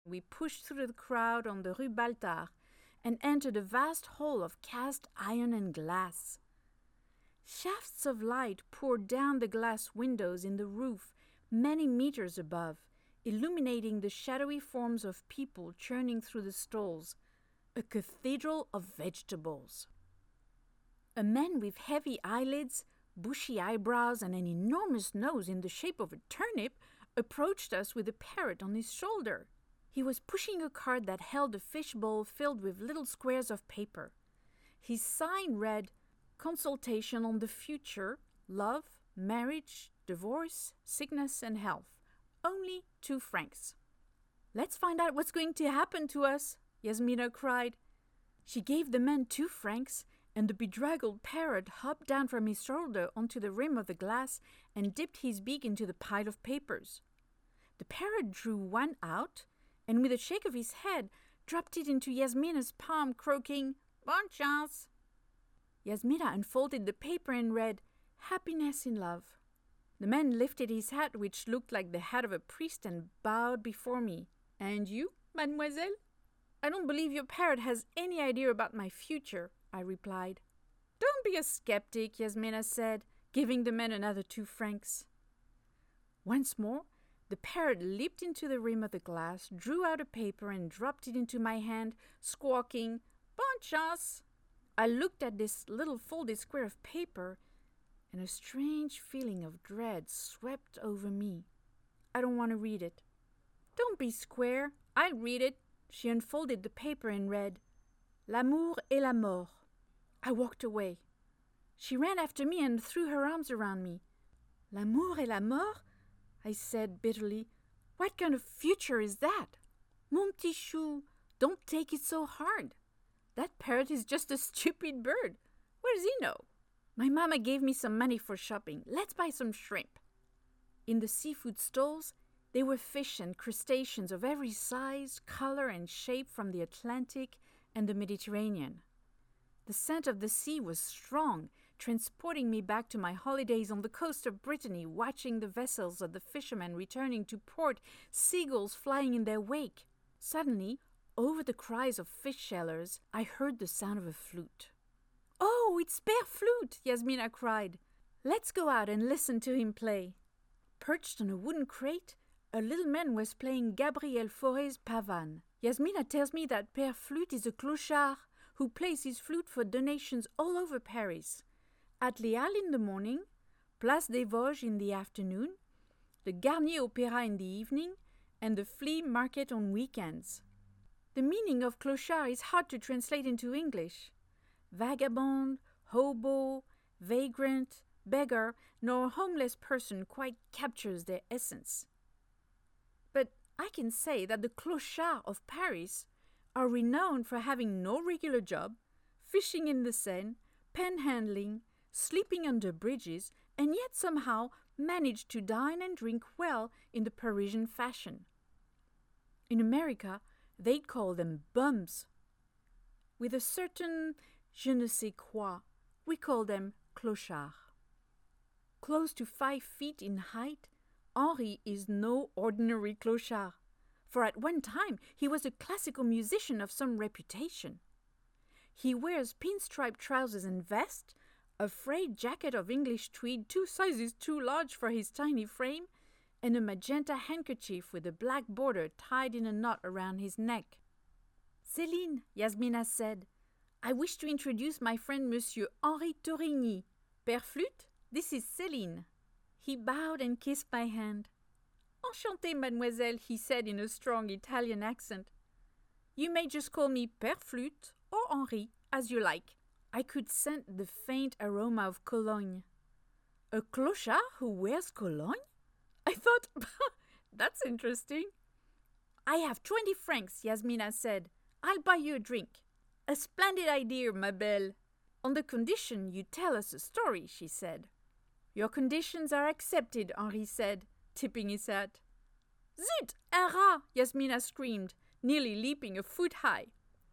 We pushed through the crowd on the Rue Baltard and entered a vast hall of cast iron and glass. Shafts of light poured down the glass windows in the roof many meters above, illuminating the shadowy forms of people churning through the stalls, a cathedral of vegetables. A man with heavy eyelids, bushy eyebrows, and an enormous nose in the shape of a turnip approached us with a parrot on his shoulder. He was pushing a cart that held a fishbowl filled with little squares of paper. His sign read, "Consultation on the future, love, marriage, divorce, sickness, and health. Only 2 francs. "Let's find out what's going to happen to us," Yasmina cried. She gave the man 2 francs, and the bedraggled parrot hopped down from his shoulder onto the rim of the glass and dipped his beak into the pile of papers. The parrot drew one out, and with a shake of his head, dropped it into Yasmina's palm, croaking, "Bonne chance." Yasmina unfolded the paper and read, "Happiness in love." The man lifted his hat, which looked like the hat of a priest, and bowed before me. "And you, mademoiselle?" "I don't believe your parrot has any idea about my future," I replied. "Don't be a skeptic," Yasmina said, giving the man another 2 francs. Once more, the parrot leaped into the rim of the glass, drew out a paper, and dropped it into my hand, squawking, "Bonne chance." I looked at this little folded square of paper, and a strange feeling of dread swept over me. "I don't want to read it." "Don't be square. I'll read it." She unfolded the paper and read, "L'amour et la mort." I walked away. She ran after me and threw her arms around me. "L'amour et la mort?" I said bitterly. "What kind of future is that?" "Mon petit chou, don't take it so hard. That parrot is just a stupid bird. What does he know? My mama gave me some money for shopping. Let's buy some shrimp." In the seafood stalls, there were fish and crustaceans of every size, color, and shape from the Atlantic and the Mediterranean. The scent of the sea was strong, transporting me back to my holidays on the coast of Brittany, watching the vessels of the fishermen returning to port, seagulls flying in their wake. Suddenly, over the cries of fish sellers, I heard the sound of a flute. "Oh, it's Père Flute!" Yasmina cried. "Let's go out and listen to him play." Perched on a wooden crate, a little man was playing Gabriel Fauré's Pavane. Yasmina tells me that Père Flute is a clochard who plays his flute for donations all over Paris. At Les Halles in the morning, Place des Vosges in the afternoon, the Garnier Opéra in the evening, and the flea market on weekends. The meaning of clochard is hard to translate into English. Vagabond, hobo, vagrant, beggar, nor homeless person quite captures their essence. But I can say that the clochards of Paris are renowned for having no regular job, fishing in the Seine, panhandling, sleeping under bridges, and yet somehow manage to dine and drink well in the Parisian fashion. In America, they'd call them bums. With a certain je ne sais quoi, we call them clochards. Close to 5 feet in height, Henri is no ordinary clochard, for at one time he was a classical musician of some reputation. He wears pinstripe trousers and vest, a frayed jacket of English tweed 2 sizes too large for his tiny frame, and a magenta handkerchief with a black border tied in a knot around his neck. "Céline," Yasmina said, "I wish to introduce my friend Monsieur Henri Torigny. Père Flute, this is Céline." He bowed and kissed my hand. "Enchantée, mademoiselle," he said in a strong Italian accent. "You may just call me Père Flute or Henri, as you like." I could scent the faint aroma of cologne. "A clochard who wears cologne?" I thought, that's interesting. "I have 20 francs, Yasmina said. "I'll buy you a drink." "A splendid idea, ma belle." "On the condition you tell us a story," she said. "Your conditions are accepted," Henri said, tipping his hat. "Zut, un rat!" Yasmina screamed, nearly leaping a foot high.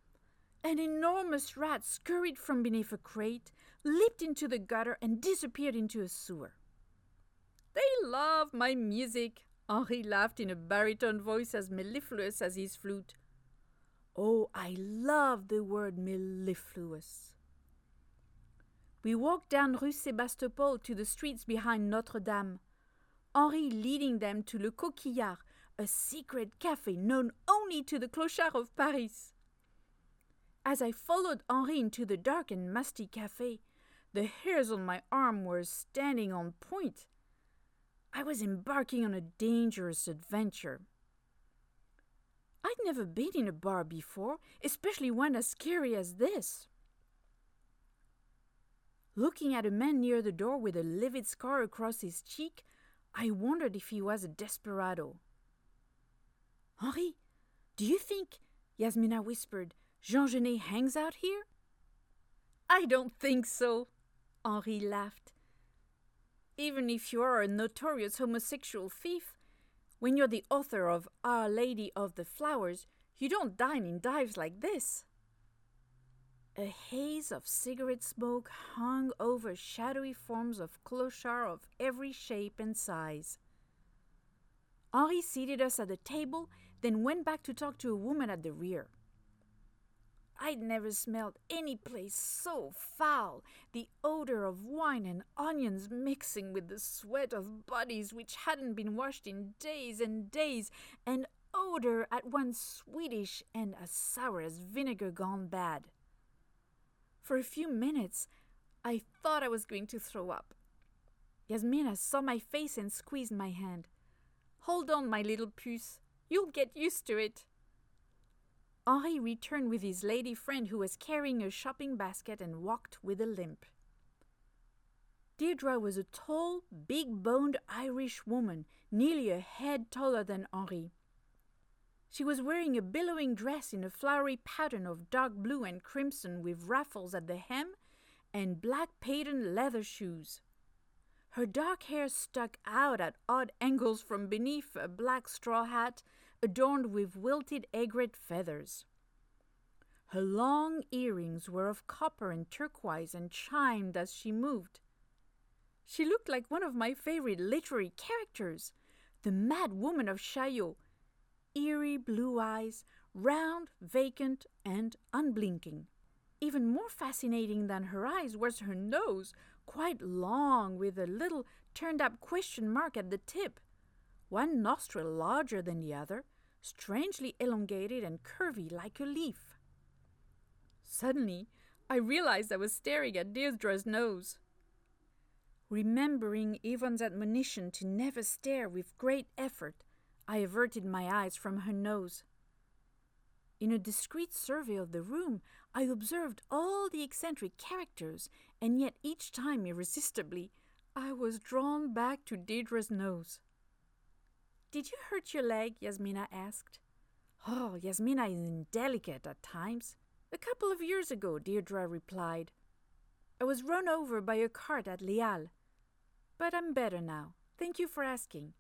An enormous rat scurried from beneath a crate, leaped into the gutter, and disappeared into a sewer. "They love my music," Henri laughed in a baritone voice as mellifluous as his flute. Oh, I love the word mellifluous. We walked down Rue Sébastopol to the streets behind Notre Dame, Henri leading them to Le Coquillard, a secret cafe known only to the clochards of Paris. As I followed Henri into the dark and musty cafe, the hairs on my arm were standing on point. I was embarking on a dangerous adventure. I'd never been in a bar before, especially one as scary as this. Looking at a man near the door with a livid scar across his cheek, I wondered if he was a desperado. "Henri, do you think," Yasmina whispered, "Jean Genet hangs out here?" "I don't think so," Henri laughed. "Even if you are a notorious homosexual thief, when you're the author of Our Lady of the Flowers, you don't dine in dives like this." A haze of cigarette smoke hung over shadowy forms of clochards of every shape and size. Henri seated us at the table, then went back to talk to a woman at the rear. I'd never smelled any place so foul, the odor of wine and onions mixing with the sweat of bodies which hadn't been washed in days and days, an odor at once sweetish and as sour as vinegar gone bad. For a few minutes, I thought I was going to throw up. Yasmina saw my face and squeezed my hand. "Hold on, my little puce. You'll get used to it." Henri returned with his lady friend who was carrying a shopping basket and walked with a limp. Deirdre was a tall, big-boned Irish woman, nearly a head taller than Henri. She was wearing a billowing dress in a flowery pattern of dark blue and crimson with ruffles at the hem and black patent leather shoes. Her dark hair stuck out at odd angles from beneath a black straw hat adorned with wilted aigrette feathers. Her long earrings were of copper and turquoise and chimed as she moved. She looked like one of my favorite literary characters, the Mad Woman of Chaillot. Eerie blue eyes, round, vacant, and unblinking. Even more fascinating than her eyes was her nose, quite long with a little turned-up question mark at the tip, one nostril larger than the other, strangely elongated and curvy like a leaf. Suddenly, I realized I was staring at Deirdre's nose. Remembering Yvonne's admonition to never stare with great effort, I averted my eyes from her nose. In a discreet survey of the room, I observed all the eccentric characters, and yet each time, irresistibly, I was drawn back to Deirdre's nose. "Did you hurt your leg?" Yasmina asked. "Oh, Yasmina is indelicate at times." "A couple of years ago," Deirdre replied. "I was run over by a cart at Les Halles. But I'm better now. Thank you for asking."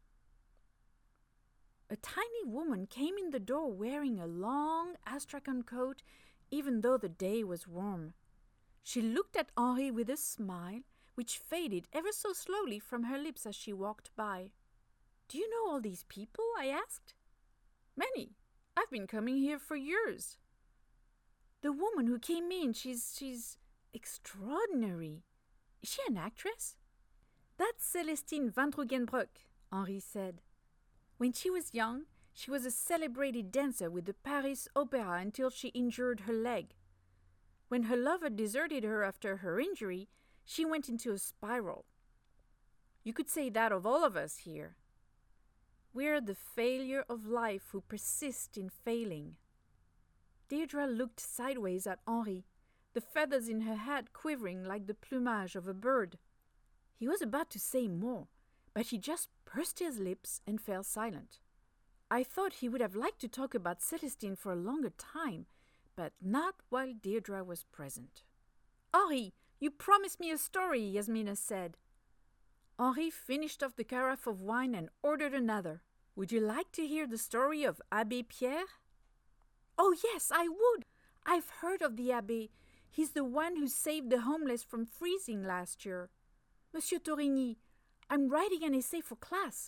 A tiny woman came in the door wearing a long astrakhan coat, even though the day was warm. She looked at Henri with a smile, which faded ever so slowly from her lips as she walked by. "Do you know all these people?" I asked. "Many. I've been coming here for years." "The woman who came in, she's extraordinary. Is she an actress?" "That's Celestine van Truggenbroek," Henri said. "When she was young, she was a celebrated dancer with the Paris Opera until she injured her leg. When her lover deserted her after her injury, she went into a spiral. You could say that of all of us here. We're the failure of life who persist in failing." Deirdre looked sideways at Henri, the feathers in her hat quivering like the plumage of a bird. He was about to say more, but he just pursed his lips and fell silent. I thought he would have liked to talk about Celestine for a longer time, but not while Deirdre was present. "Henri, you promised me a story," Yasmina said. Henri finished off the carafe of wine and ordered another. "Would you like to hear the story of Abbé Pierre?" "Oh yes, I would! I've heard of the Abbé. He's the one who saved the homeless from freezing last year. Monsieur Torigny, I'm writing an essay for class.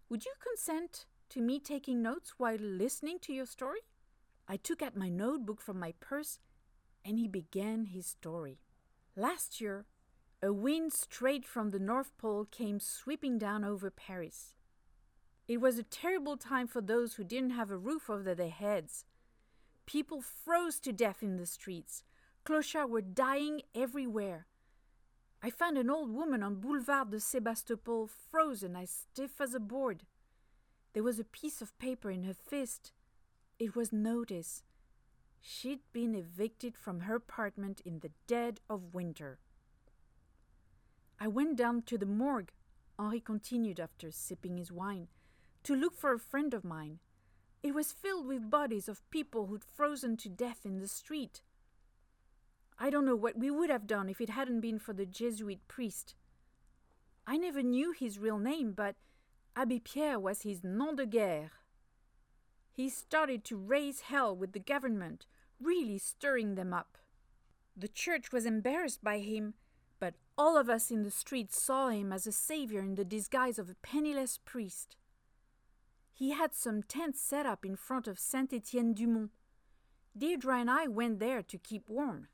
Would you consent to me taking notes while listening to your story?" I took out my notebook from my purse, and he began his story. "Last year, a wind straight from the North Pole came sweeping down over Paris. It was a terrible time for those who didn't have a roof over their heads. People froze to death in the streets. Clochards were dying everywhere. I found an old woman on Boulevard de Sébastopol, frozen as stiff as a board. There was a piece of paper in her fist. It was notice. She'd been evicted from her apartment in the dead of winter. I went down to the morgue," Henri continued after sipping his wine, "to look for a friend of mine. It was filled with bodies of people who'd frozen to death in the street. I don't know what we would have done if it hadn't been for the Jesuit priest. I never knew his real name, but Abbé Pierre was his nom de guerre. He started to raise hell with the government, really stirring them up. The church was embarrassed by him, but all of us in the streets saw him as a savior in the disguise of a penniless priest. He had some tents set up in front of Saint-Étienne-du-Mont. Deirdre and I went there to keep warm.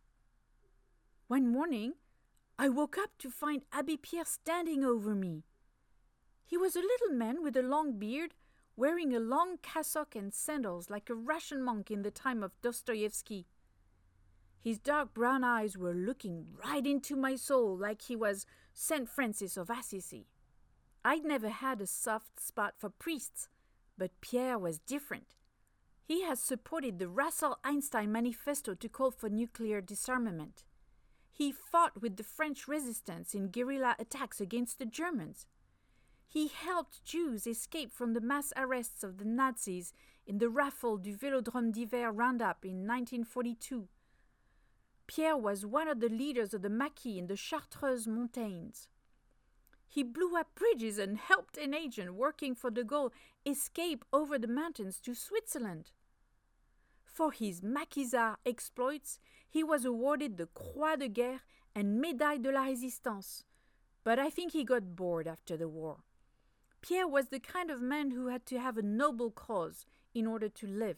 One morning, I woke up to find Abbé Pierre standing over me. He was a little man with a long beard, wearing a long cassock and sandals like a Russian monk in the time of Dostoevsky. His dark brown eyes were looking right into my soul like he was St. Francis of Assisi. I'd never had a soft spot for priests, but Pierre was different. He has supported the Russell-Einstein Manifesto to call for nuclear disarmament. He fought with the French resistance in guerrilla attacks against the Germans. He helped Jews escape from the mass arrests of the Nazis in the raffle du Vélodrome d'Hiver roundup in 1942. Pierre was one of the leaders of the Maquis in the Chartreuse Mountains. He blew up bridges and helped an agent working for de Gaulle escape over the mountains to Switzerland. For his maquisard exploits, he was awarded the Croix de Guerre and Médaille de la Résistance, but I think he got bored after the war. Pierre was the kind of man who had to have a noble cause in order to live.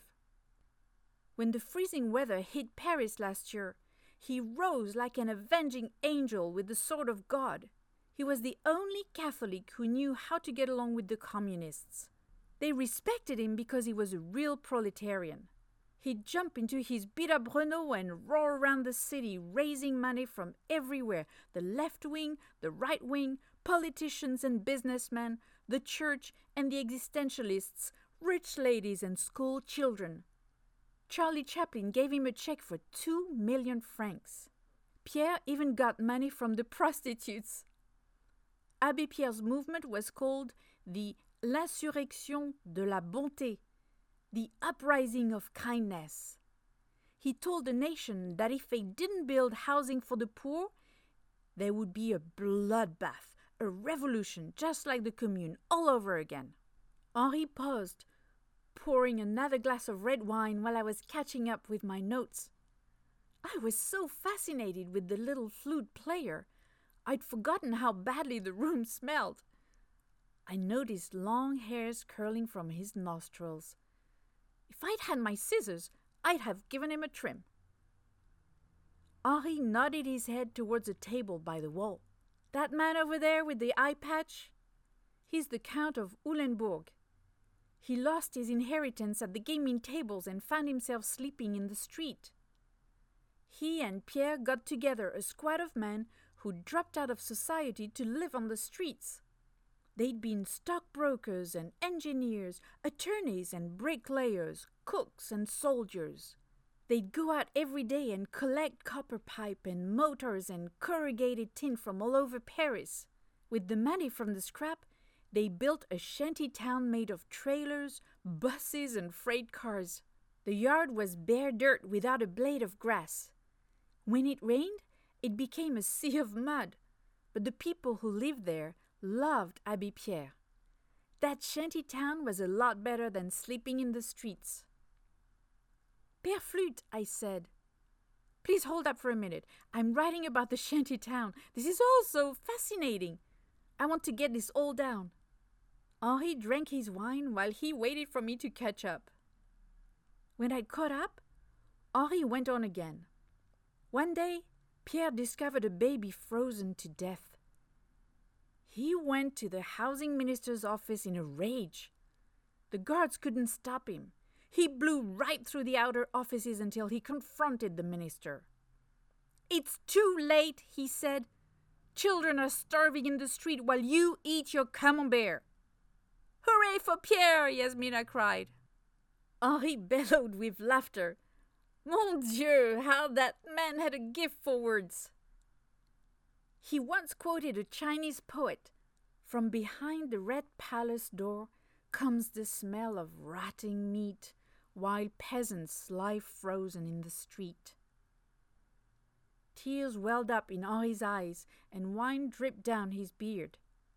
When the freezing weather hit Paris last year, he rose like an avenging angel with the sword of God. He was the only Catholic who knew how to get along with the communists. They respected him because he was a real proletarian. He'd jump into his beat-up Renault and roar around the city, raising money from everywhere, the left wing, the right wing, politicians and businessmen, the church and the existentialists, rich ladies and school children. Charlie Chaplin gave him a check for 2 million francs. Pierre even got money from the prostitutes. Abbé Pierre's movement was called the L'Insurrection de la Bonté, the uprising of kindness. He told the nation that if they didn't build housing for the poor, there would be a bloodbath, a revolution just like the Commune all over again. Henri paused, pouring another glass of red wine while I was catching up with my notes. I was so fascinated with the little flute player, I'd forgotten how badly the room smelled. I noticed long hairs curling from his nostrils. If I'd had my scissors, I'd have given him a trim. Henri nodded his head towards a table by the wall. That man over there with the eye patch? He's the Count of Eulenburg. He lost his inheritance at the gaming tables and found himself sleeping in the street. He and Pierre got together a squad of men who dropped out of society to live on the streets. They'd been stockbrokers and engineers, attorneys and bricklayers, cooks and soldiers. They'd go out every day and collect copper pipe and motors and corrugated tin from all over Paris. With the money from the scrap, they built a shanty town made of trailers, buses and freight cars. The yard was bare dirt without a blade of grass. When it rained, it became a sea of mud, but the people who lived there loved Abbé Pierre. That shanty town was a lot better than sleeping in the streets. Père Flute, I said. Please hold up for a minute. I'm writing about the shanty town. This is all so fascinating. I want to get this all down. Henri drank his wine while he waited for me to catch up. When I'd caught up, Henri went on again. One day, Pierre discovered a baby frozen to death. He went to the housing minister's office in a rage. The guards couldn't stop him. He blew right through the outer offices until he confronted the minister. "It's too late," he said. "Children are starving in the street while you eat your camembert." "Hooray for Pierre!" Yasmina cried. Henri bellowed with laughter. Mon Dieu, how that man had a gift for words. He once quoted a Chinese poet, "From behind the red palace door comes the smell of rotting meat, while peasants lie frozen in the street." Tears welled up in Henri's eyes, and wine dripped down his beard.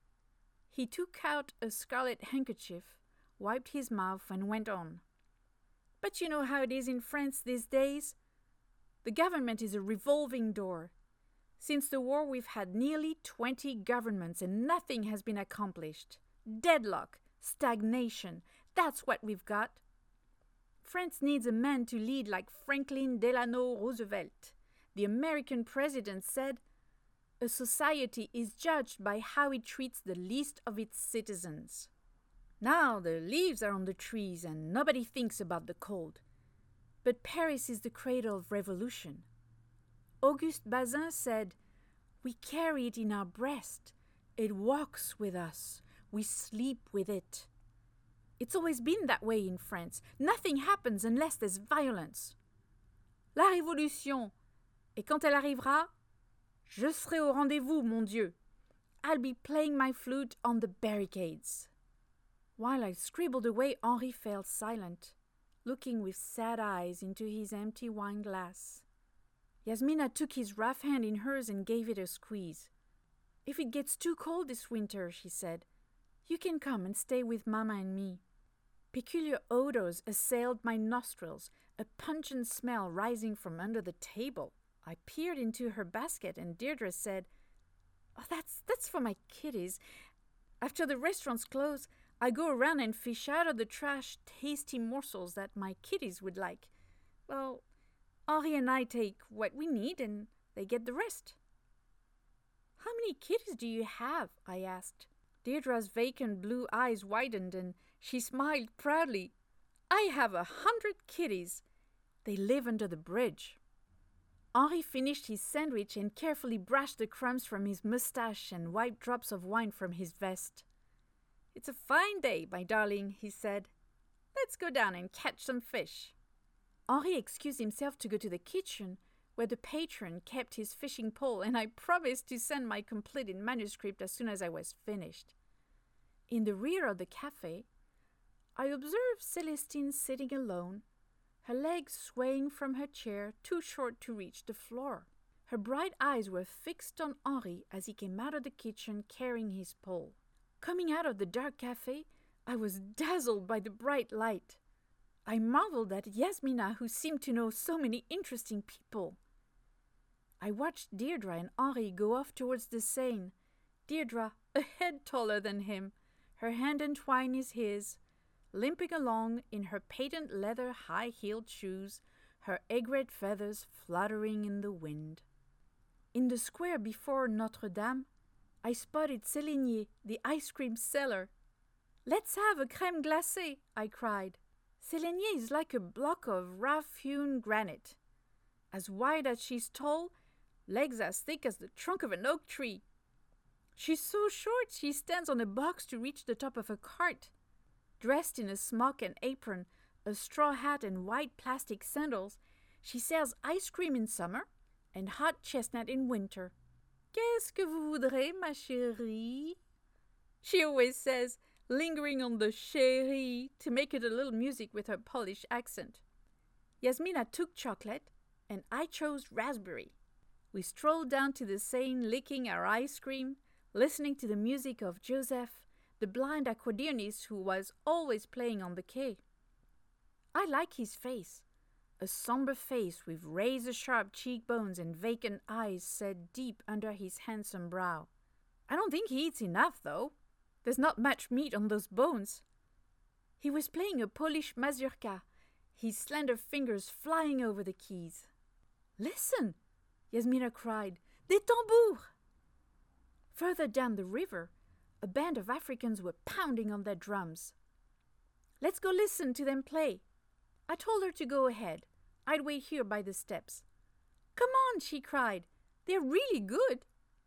He took out a scarlet handkerchief, wiped his mouth, and went on. "But you know how it is in France these days. The government is a revolving door. Since the war, we've had nearly 20 governments and nothing has been accomplished. Deadlock, stagnation, that's what we've got. France needs a man to lead like Franklin Delano Roosevelt. The American president said, 'A society is judged by how it treats the least of its citizens.' Now the leaves are on the trees and nobody thinks about the cold. But Paris is the cradle of revolution. Auguste Bazin said, 'We carry it in our breast. It walks with us. We sleep with it.' It's always been that way in France. Nothing happens unless there's violence. La révolution. Et quand elle arrivera, je serai au rendez-vous, mon Dieu. I'll be playing my flute on the barricades." While I scribbled away, Henri fell silent, looking with sad eyes into his empty wine glass. Yasmina took his rough hand in hers and gave it a squeeze. "If it gets too cold this winter," she said, "you can come and stay with Mama and me." Peculiar odors assailed my nostrils, a pungent smell rising from under the table. I peered into her basket and Deirdre said, "Oh, that's for my kitties. After the restaurants close, I go around and fish out of the trash tasty morsels that my kitties would like. Well, Henri and I take what we need and they get the rest." "How many kitties do you have?" I asked. Deirdre's vacant blue eyes widened and she smiled proudly. "I have 100 kitties. They live under the bridge." Henri finished his sandwich and carefully brushed the crumbs from his mustache and wiped drops of wine from his vest. "It's a fine day, my darling," he said. "Let's go down and catch some fish." Henri excused himself to go to the kitchen, where the patron kept his fishing pole, and I promised to send my completed manuscript as soon as I was finished. In the rear of the cafe, I observed Celestine sitting alone, her legs swaying from her chair too short to reach the floor. Her bright eyes were fixed on Henri as he came out of the kitchen carrying his pole. Coming out of the dark cafe, I was dazzled by the bright light. I marveled at Yasmina, who seemed to know so many interesting people. I watched Deirdre and Henri go off towards the Seine, Deirdre a head taller than him, her hand entwined in his, limping along in her patent leather high-heeled shoes, her egg-red feathers fluttering in the wind. In the square before Notre-Dame, I spotted Séligné, the ice cream seller. "Let's have a crème glacée," I cried. Séligné is like a block of rough-hewn granite. As wide as she's tall, legs as thick as the trunk of an oak tree. She's so short she stands on a box to reach the top of a cart. Dressed in a smock and apron, a straw hat and white plastic sandals, she sells ice cream in summer and hot chestnut in winter. "Qu'est-ce que vous voudrez, ma chérie?" she always says, lingering on the chérie to make it a little music with her Polish accent. Yasmina took chocolate, and I chose raspberry. We strolled down to the Seine, licking our ice cream, listening to the music of Joseph, the blind accordionist who was always playing on the quay. I like his face, a somber face with razor-sharp cheekbones and vacant eyes set deep under his handsome brow. I don't think he eats enough, though. There's not much meat on those bones. He was playing a Polish mazurka, his slender fingers flying over the keys. Listen, Yasmina cried. Des tambours! Further down the river, a band of Africans were pounding on their drums. Let's go listen to them play. I told her to go ahead. I'd wait here by the steps. Come on, she cried. They're really good.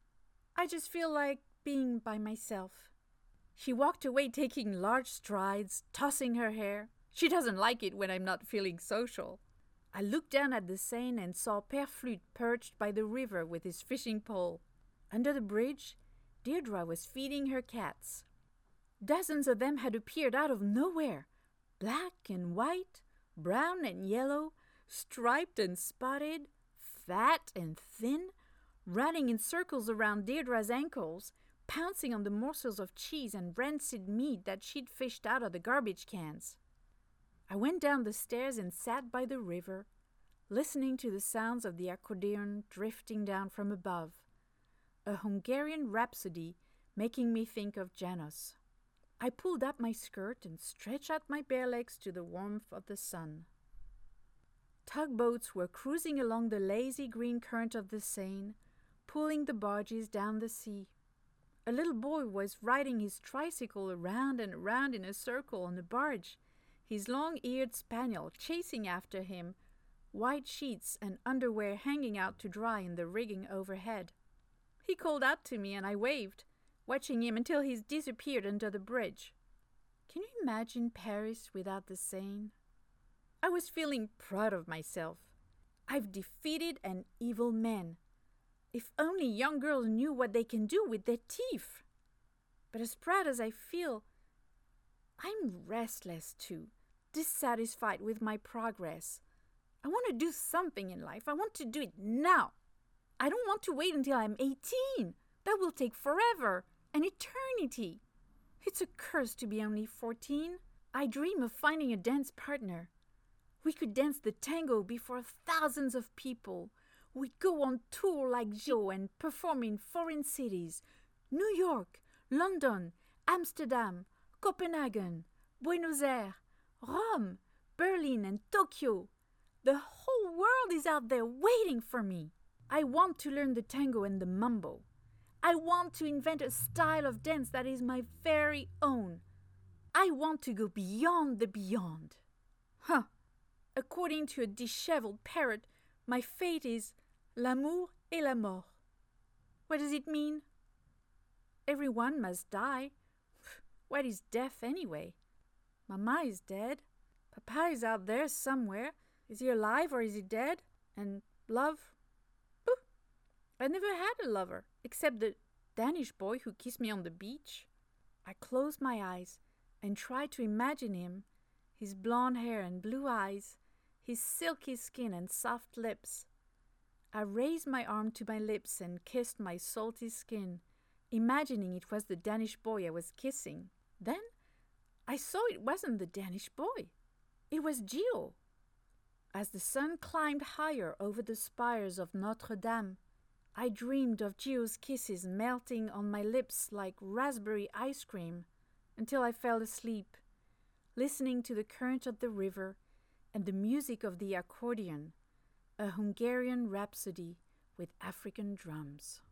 I just feel like being by myself. She walked away taking large strides, tossing her hair. She doesn't like it when I'm not feeling social. I looked down at the Seine and saw Père Flute perched by the river with his fishing pole. Under the bridge, Deirdre was feeding her cats. Dozens of them had appeared out of nowhere, black and white, brown and yellow, striped and spotted, fat and thin, running in circles around Deirdre's ankles, pouncing on the morsels of cheese and rancid meat that she'd fished out of the garbage cans. I went down the stairs and sat by the river, listening to the sounds of the accordion drifting down from above, a Hungarian rhapsody making me think of Janos. I pulled up my skirt and stretched out my bare legs to the warmth of the sun. Tugboats were cruising along the lazy green current of the Seine, pulling the barges down the sea. A little boy was riding his tricycle around and around in a circle on a barge, his long-eared spaniel chasing after him, white sheets and underwear hanging out to dry in the rigging overhead. He called out to me and I waved, watching him until he disappeared under the bridge. Can you imagine Paris without the Seine? I was feeling proud of myself. I've defeated an evil man. If only young girls knew what they can do with their teeth. But as proud as I feel, I'm restless too, dissatisfied with my progress. I want to do something in life. I want to do it now. I don't want to wait until I'm 18. That will take forever, an eternity. It's a curse to be only 14. I dream of finding a dance partner. We could dance the tango before thousands of people. We'd go on tour like Joe and perform in foreign cities. New York, London, Amsterdam, Copenhagen, Buenos Aires, Rome, Berlin and Tokyo. The whole world is out there waiting for me. I want to learn the tango and the mambo. I want to invent a style of dance that is my very own. I want to go beyond the beyond. According to a disheveled parrot, my fate is l'amour et la mort. What does it mean? Everyone must die. What is death anyway? Mama is dead. Papa is out there somewhere. Is he alive or is he dead? And love? Pooh! I never had a lover, except the Danish boy who kissed me on the beach. I closed my eyes and tried to imagine him, his blonde hair and blue eyes, his silky skin and soft lips. I raised my arm to my lips and kissed my salty skin, imagining it was the Danish boy I was kissing. Then I saw it wasn't the Danish boy. It was Gio. As the sun climbed higher over the spires of Notre Dame, I dreamed of Gio's kisses melting on my lips like raspberry ice cream until I fell asleep, listening to the current of the river and the music of the accordion, a Hungarian rhapsody with African drums.